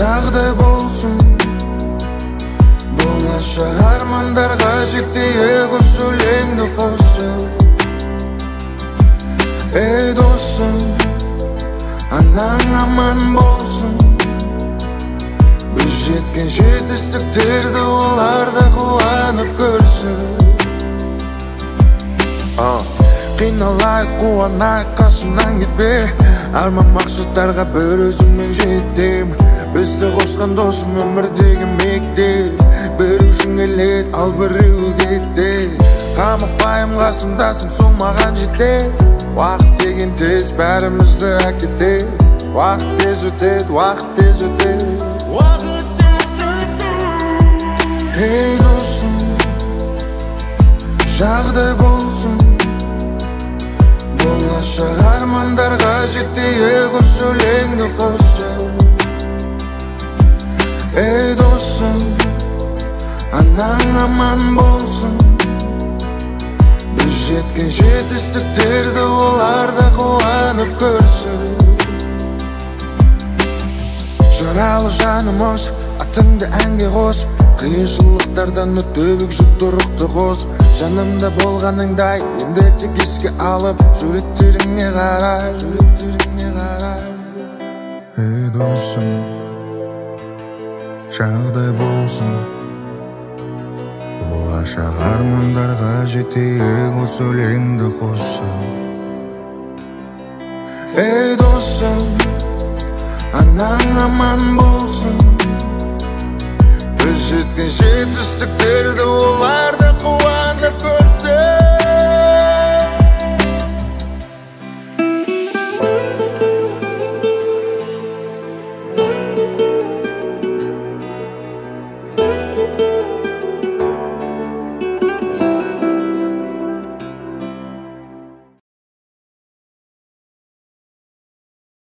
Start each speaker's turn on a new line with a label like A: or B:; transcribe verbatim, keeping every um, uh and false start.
A: жағдай болсын. Болашақ армандарға жетейік осы өлеңді қосып. Ей досым, анаң аман болсын. Біз жеткен жетістіктерді олар да қуанып көрсін. Қиналайық, қуанайық, қасымнан кетпе. Арман мақсаттарға бір өзіңмен жетем. Бізді қосқан досым өмірдегі мектеп. Біреуің келеді, ал біреуі кетті. Қамықпайым, қасымдасың, сол маған жетеді. Уақыт деген тез бәрімізді әкетеді. Уақыт тез өтеді, уақыт тез өтеді.
B: Уақыт тез өтеді.
A: Ей досым, жағдай болсын. Болашақ армандарға жетейік осы өлеңді қосып. Ей досым, анаң аман болсын. Біз жеткен жетістіктерді олар да қуанып көрсін. Жаралы жаным осы, атыңды әнге қосып. Қиыншылықтардан өтіп жүкті рухты қосып. Жанымда болғаныңдай енді тек еске алып. Суреттеріңе қарай, суреттеріңе қарай. Ей досым, жағдай болсын. Болашақ армандарға жетейік осы өлеңді қосып. Ей досым, анаң аман болсын. Біз жеткен жетістіктерді олар